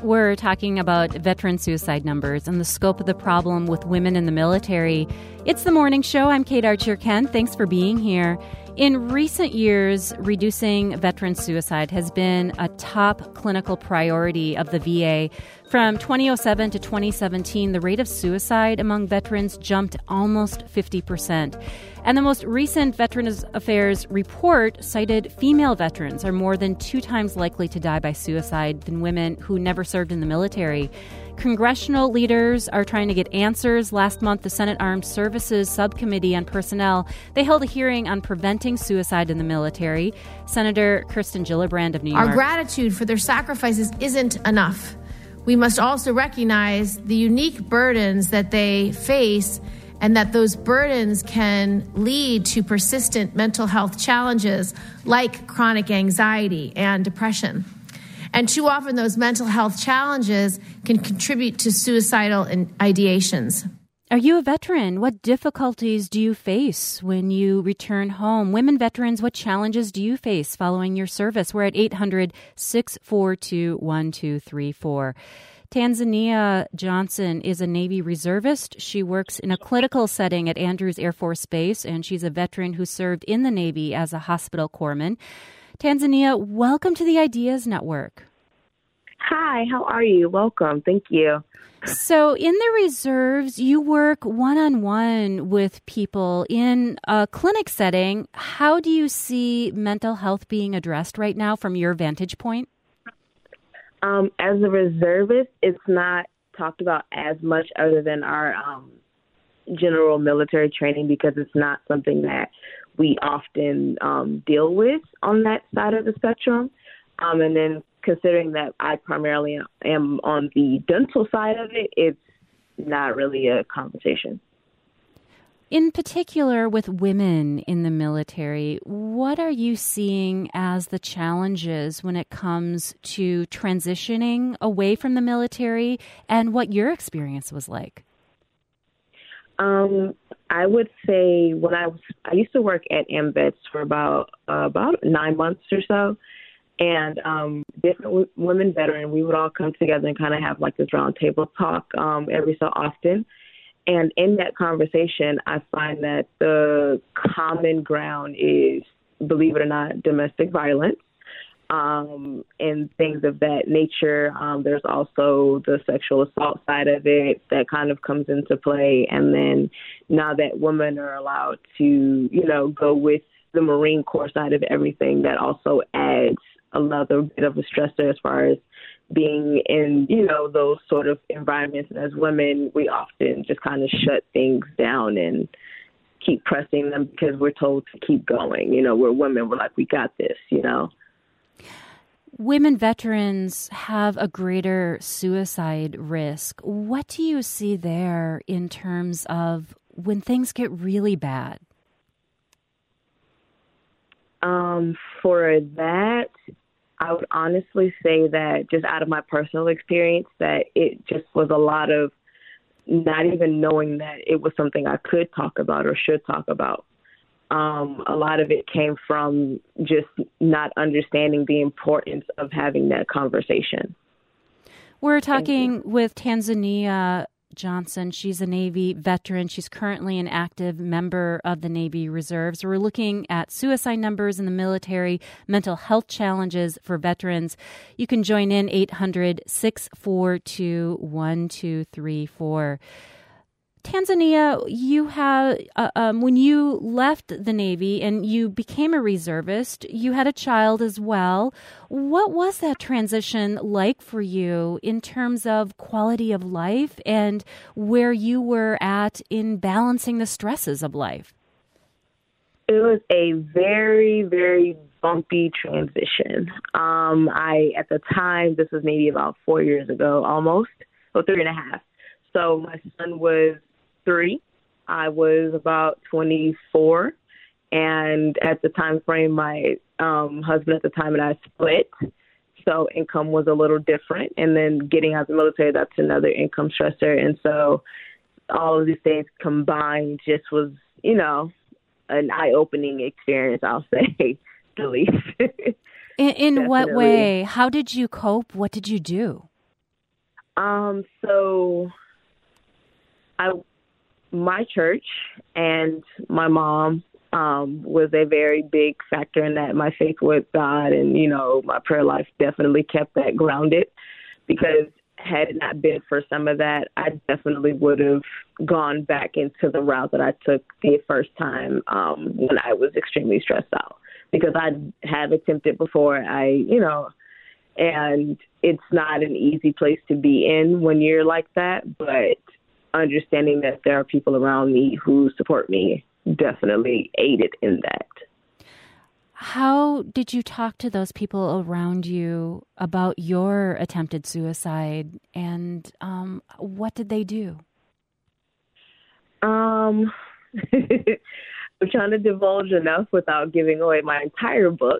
We're talking about veteran suicide numbers and the scope of the problem with women in the military. It's the morning show. I'm Kate Archer-Kent. Thanks for being here. In recent years, reducing veteran suicide has been a top clinical priority of the VA. From 2007 to 2017, the rate of suicide among veterans jumped almost 50%. And the most recent Veterans Affairs report cited female veterans are more than 2 times likely to die by suicide than women who never served in the military. Congressional leaders are trying to get answers. Last month, the Senate Armed Services Subcommittee on Personnel, they held a hearing on preventing suicide in the military. Senator Kirsten Gillibrand of New York. Our gratitude for their sacrifices isn't enough. We must also recognize the unique burdens that they face and that those burdens can lead to persistent mental health challenges like chronic anxiety and depression. And too often those mental health challenges can contribute to suicidal ideations. Are you a veteran? What difficulties do you face when you return home? Women veterans, what challenges do you face following your service? We're at 800-642-1234. Tanzania Johnson is a Navy reservist. She works in a clinical setting at Andrews Air Force Base, and she's a veteran who served in the Navy as a hospital corpsman. Tanzania, welcome to the Ideas Network. Hi, how are you? Welcome. Thank you. So in the reserves, you work one-on-one with people in a clinic setting. How do you see mental health being addressed right now from your vantage point? As a reservist, it's not talked about as much other than our general military training because it's not something that we often deal with on that side of the spectrum. And then considering that I primarily am on the dental side of it, it's not really a conversation. In particular, with women in the military, what are you seeing as the challenges when it comes to transitioning away from the military and what your experience was like? I would say when I used to work at AMVETS for about 9 months or so, and different women veterans, we would all come together and kind of have like this round table talk every so often. And in that conversation, I find that the common ground is, believe it or not, domestic violence and things of that nature. There's also the sexual assault side of it that kind of comes into play. And then now that women are allowed to, go with the Marine Corps side of everything, that also adds another bit of a stressor as far as being in, those sort of environments. And as women, we often just kind of shut things down and keep pressing them because we're told to keep going. We're women. We're like, we got this, Women veterans have a greater suicide risk. What do you see there in terms of when things get really bad? For that, I would honestly say that just out of my personal experience, that it just was a lot of not even knowing that it was something I could talk about or should talk about. A lot of it came from just not understanding the importance of having that conversation. We're talking with Tanzania Johnson. She's a Navy veteran. She's currently an active member of the Navy Reserves. We're looking at suicide numbers in the military, mental health challenges for veterans. You can join in 800-642-1234. Tanzania, you have, when you left the Navy and you became a reservist, you had a child as well. What was that transition like for you in terms of quality of life and where you were at in balancing the stresses of life? It was a very, very bumpy transition. At the time, this was maybe about 4 years ago, almost, or 3.5. So my son was 3. I was about 24. And at the time frame, my husband at the time and I split. So income was a little different. And then getting out of the military, that's another income stressor. And so all of these things combined just was, an eye-opening experience, I'll say, the least. In what way? How did you cope? What did you do? So my church and my mom was a very big factor in that. My faith with God and, my prayer life definitely kept that grounded, because had it not been for some of that, I definitely would have gone back into the route that I took the first time when I was extremely stressed out, because I have attempted before. And it's not an easy place to be in when you're like that, but understanding that there are people around me who support me definitely aided in that. How did you talk to those people around you about your attempted suicide, and what did they do? I'm trying to divulge enough without giving away my entire book.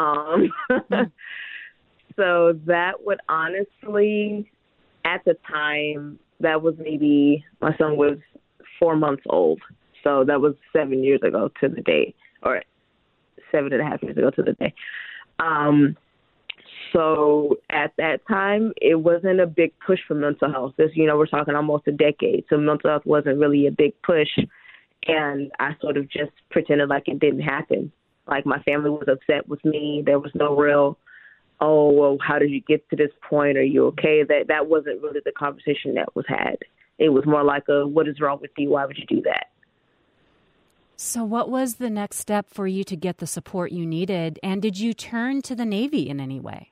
So that would honestly, at the time, that was maybe, my son was 4 months old. So that was 7 years ago to the day, or 7.5 years ago to the day. So at that time, it wasn't a big push for mental health. This, we're talking almost a decade. So mental health wasn't really a big push. And I sort of just pretended like it didn't happen. Like, my family was upset with me. There was no real, oh, well, how did you get to this point? Are you okay? That wasn't really the conversation that was had. It was more like what is wrong with you? Why would you do that? So what was the next step for you to get the support you needed? And did you turn to the Navy in any way?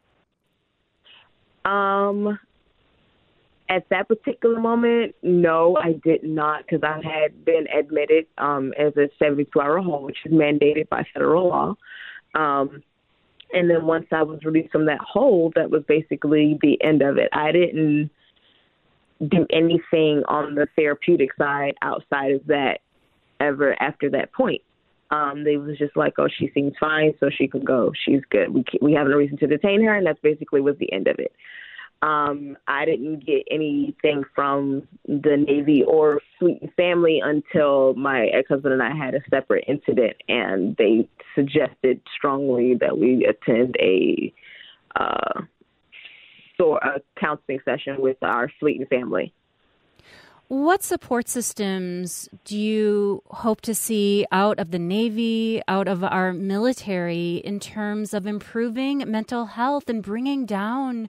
At that particular moment, no, I did not, because I had been admitted as a 72-hour hold, which is mandated by federal law. And then once I was released from that hold, that was basically the end of it. I didn't do anything on the therapeutic side outside of that ever after that point. They was just like, oh, she seems fine, so she can go. She's good. We have no reason to detain her, and that's basically was the end of it. I didn't get anything from the Navy or Fleet and Family until my ex-husband and I had a separate incident, and they suggested strongly that we attend a counseling session with our Fleet and Family. What support systems do you hope to see out of the Navy, out of our military, in terms of improving mental health and bringing down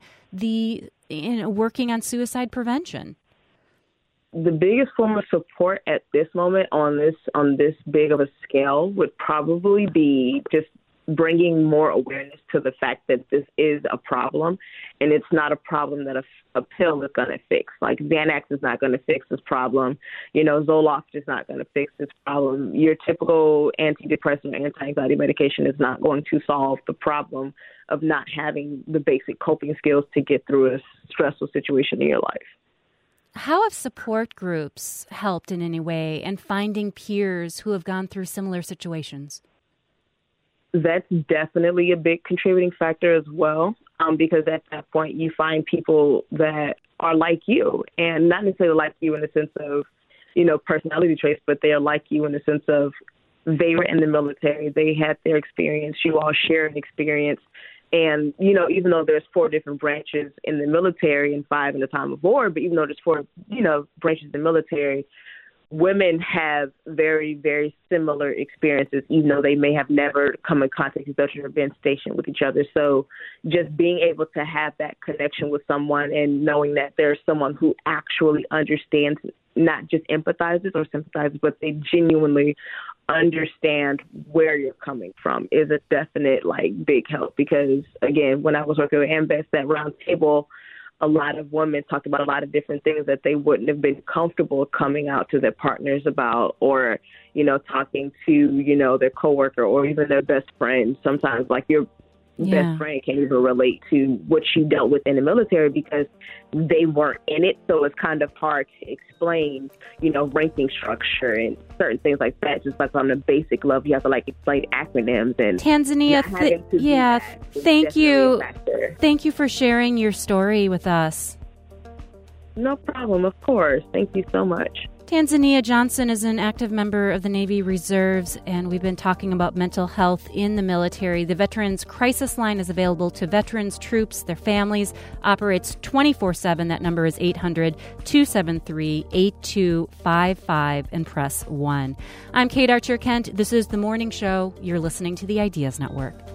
working on suicide prevention? The biggest form of support at this moment on this big of a scale would probably be just bringing more awareness to the fact that this is a problem, and it's not a problem that a pill is going to fix. Like, Xanax is not going to fix this problem. Zoloft is not going to fix this problem. Your typical antidepressant or anti-anxiety medication is not going to solve the problem of not having the basic coping skills to get through a stressful situation in your life. How have support groups helped in any way, and finding peers who have gone through similar situations? That's definitely a big contributing factor as well, because at that point you find people that are like you, and not necessarily like you in the sense of, personality traits, but they are like you in the sense of they were in the military, they had their experience, you all share an experience. And, even though there's 4 different branches in the military and 5 in the time of war, but even though there's 4, branches in the military, women have very, very similar experiences, even though they may have never come in contact with each other or been stationed with each other. So just being able to have that connection with someone and knowing that there's someone who actually understands, not just empathizes or sympathizes, but they genuinely understand where you're coming from is a definite, big help. Because, again, when I was working with AMVETS, that round table, a lot of women talked about a lot of different things that they wouldn't have been comfortable coming out to their partners about, or, talking to, their coworker or even their best friend. Sometimes, your best friend can't even relate to what you dealt with in the military because they weren't in it. So it's kind of hard to explain, ranking structure and certain things like that. Just on a basic level, you have to explain acronyms and Tanzania. Thank you. Thank you for sharing your story with us. No problem. Of course. Thank you so much. Tanzania Johnson is an active member of the Navy Reserves, and we've been talking about mental health in the military. The Veterans Crisis Line is available to veterans, troops, their families, operates 24/7. That number is 800-273-8255 and press 1. I'm Kate Archer Kent. This is The Morning Show. You're listening to the Ideas Network.